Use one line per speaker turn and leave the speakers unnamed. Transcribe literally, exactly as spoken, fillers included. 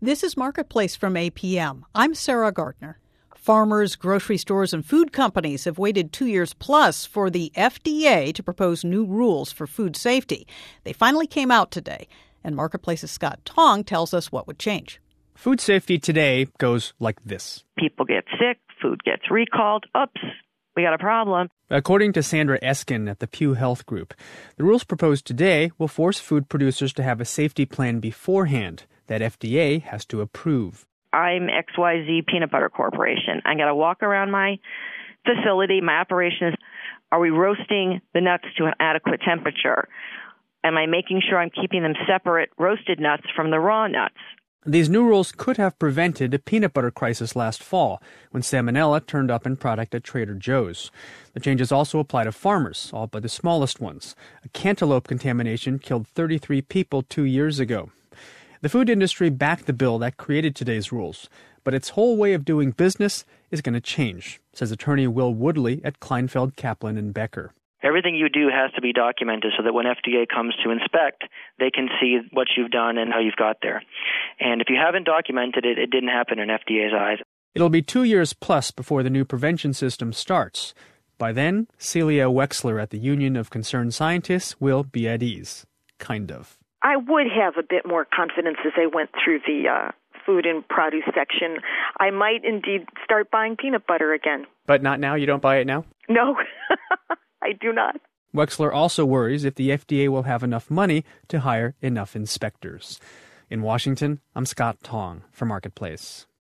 This is Marketplace from A P M. I'm Sarah Gardner. Farmers, grocery stores, and food companies have waited two years plus for the F D A to propose new rules for food safety. They finally came out today, and Marketplace's Scott Tong tells us what would change.
Food safety today goes like this.
People get sick, food gets recalled. Oops, we got a problem.
According to Sandra Eskin at the Pew Health Group, the rules proposed today will force food producers to have a safety plan beforehand that F D A has to approve.
I'm X Y Z Peanut Butter Corporation. I got to walk around my facility. My operation is, are we roasting the nuts to an adequate temperature? Am I making sure I'm keeping them separate, roasted nuts from the raw nuts?
These new rules could have prevented a peanut butter crisis last fall when salmonella turned up in product at Trader Joe's. The changes also apply to farmers, all but the smallest ones. A cantaloupe contamination killed thirty-three people two years ago. The food industry backed the bill that created today's rules, but its whole way of doing business is going to change, says attorney Will Woodley at Kleinfeld, Kaplan and Becker.
Everything you do has to be documented so that when F D A comes to inspect, they can see what you've done and how you've got there. And if you haven't documented it, it didn't happen in F D A's eyes.
It'll be two years plus before the new prevention system starts. By then, Celia Wexler at the Union of Concerned Scientists will be at ease. Kind of.
I would have a bit more confidence as I went through the uh, food and produce section. I might indeed start buying peanut butter again.
But not now? You don't buy it now?
No, I do not.
Wexler also worries if the F D A will have enough money to hire enough inspectors. In Washington, I'm Scott Tong for Marketplace.